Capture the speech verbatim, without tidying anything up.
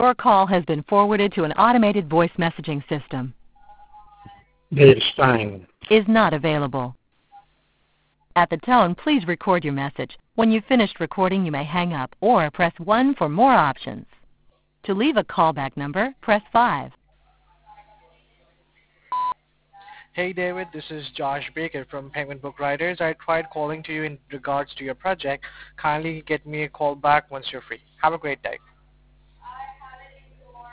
Your call has been forwarded to an automated voice messaging system. Dave Stein. Is not available. At the tone, please record your message. When you've finished recording, you may hang up or press one for more options. To leave a callback number, press five. Hey David, this is Josh Baker from Penguin Book Writers. I tried calling to you in regards to your project. Kindly get me a call back once you're free. Have a great day.